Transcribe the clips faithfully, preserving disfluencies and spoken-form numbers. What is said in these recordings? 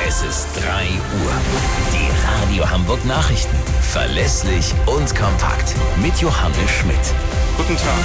Es ist drei Uhr. Die Radio Hamburg Nachrichten. Verlässlich und kompakt. Mit Johannes Schmidt. Guten Tag.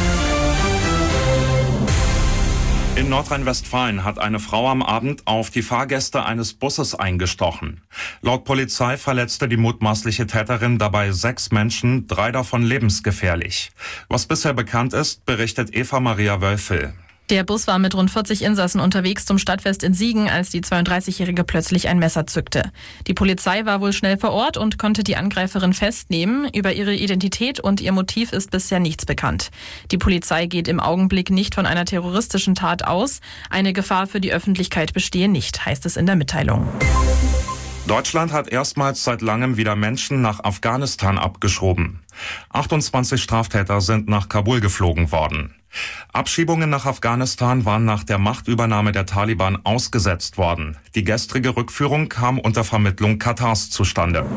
In Nordrhein-Westfalen hat eine Frau am Abend auf die Fahrgäste eines Busses eingestochen. Laut Polizei verletzte die mutmaßliche Täterin dabei sechs Menschen, drei davon lebensgefährlich. Was bisher bekannt ist, berichtet Eva Maria Wölfel. Der Bus war mit rund vierzig Insassen unterwegs zum Stadtfest in Siegen, als die zweiunddreißigjährige plötzlich ein Messer zückte. Die Polizei war wohl schnell vor Ort und konnte die Angreiferin festnehmen. Über ihre Identität und ihr Motiv ist bisher nichts bekannt. Die Polizei geht im Augenblick nicht von einer terroristischen Tat aus. Eine Gefahr für die Öffentlichkeit bestehe nicht, heißt es in der Mitteilung. Deutschland hat erstmals seit langem wieder Menschen nach Afghanistan abgeschoben. achtundzwanzig Straftäter sind nach Kabul geflogen worden. Abschiebungen nach Afghanistan waren nach der Machtübernahme der Taliban ausgesetzt worden. Die gestrige Rückführung kam unter Vermittlung Katars zustande.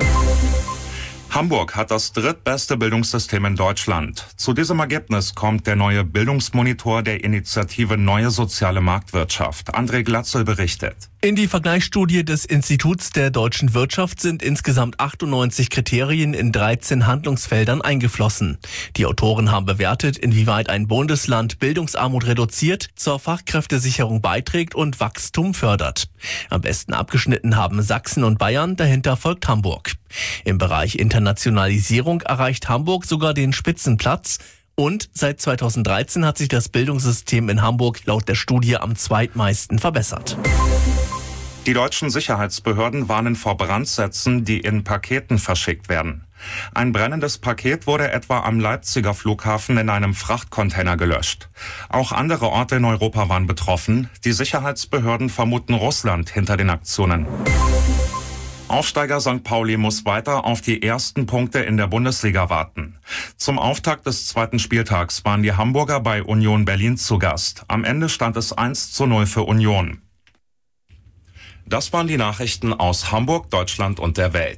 Hamburg hat das drittbeste Bildungssystem in Deutschland. Zu diesem Ergebnis kommt der neue Bildungsmonitor der Initiative Neue Soziale Marktwirtschaft. André Glatzel berichtet. In die Vergleichsstudie des Instituts der deutschen Wirtschaft sind insgesamt achtundneunzig Kriterien in dreizehn Handlungsfeldern eingeflossen. Die Autoren haben bewertet, inwieweit ein Bundesland Bildungsarmut reduziert, zur Fachkräftesicherung beiträgt und Wachstum fördert. Am besten abgeschnitten haben Sachsen und Bayern, dahinter folgt Hamburg. Im Bereich Internationalisierung erreicht Hamburg sogar den Spitzenplatz. Und seit zweitausenddreizehn hat sich das Bildungssystem in Hamburg laut der Studie am zweitmeisten verbessert. Die deutschen Sicherheitsbehörden warnen vor Brandsätzen, die in Paketen verschickt werden. Ein brennendes Paket wurde etwa am Leipziger Flughafen in einem Frachtcontainer gelöscht. Auch andere Orte in Europa waren betroffen. Die Sicherheitsbehörden vermuten Russland hinter den Aktionen. Aufsteiger Sankt Pauli muss weiter auf die ersten Punkte in der Bundesliga warten. Zum Auftakt des zweiten Spieltags waren die Hamburger bei Union Berlin zu Gast. Am Ende stand es eins zu null für Union. Das waren die Nachrichten aus Hamburg, Deutschland und der Welt.